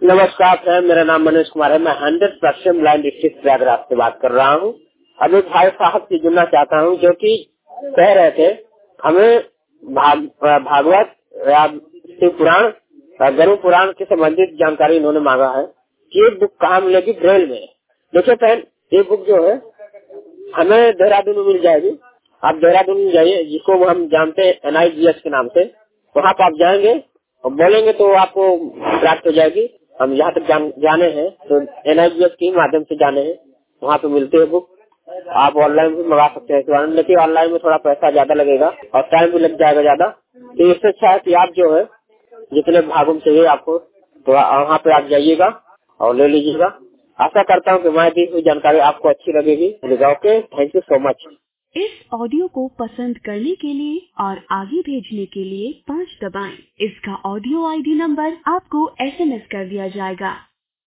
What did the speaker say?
नमस्कार फ्रेंड, मेरा नाम मनोज कुमार है। मैं 100% ब्लाइंड डिस्ट्रिक्ट प्रयागराज से बात कर रहा हूँ। अभी भाई साहब से जुड़ना चाहता हूँ, जो कि कह रहे थे हमें भागवत या शिव पुराण, गरुड़ पुराण के संबंधित जानकारी इन्होंने मांगा है कि ये बुक कहाँ मिलेगी। ब्रेल में। देखिए फ्रेंड, ये बुक जो है हमें देहरादून में मिल जाएगी। आप देहरादून में जाइए, जिसको हम जानते हैं NIGS के नाम से। वहाँ पर आप जाएंगे और बोलेंगे तो आपको प्राप्त हो जाएगी। हम यहाँ तक जाने हैं तो NIGS के माध्यम से जाने हैं, वहाँ पे मिलते हैं बुक। आप ऑनलाइन भी मंगा सकते हैं, लेकिन ऑनलाइन में थोड़ा पैसा ज्यादा लगेगा और टाइम भी लग जाएगा ज्यादा। तो इससे अच्छा है कि आप जो है जितने भागों में चाहिए आपको, तो वहाँ पे आप जाइएगा और ले लीजिएगा। आशा करता हूँ कि मैं दी हुई जानकारी आपको अच्छी लगेगी। Okay, thank you so much. इस ऑडियो को पसंद करने के लिए और आगे भेजने के लिए 5 दबाएं। इसका ऑडियो ID नंबर आपको SMS कर दिया जाएगा।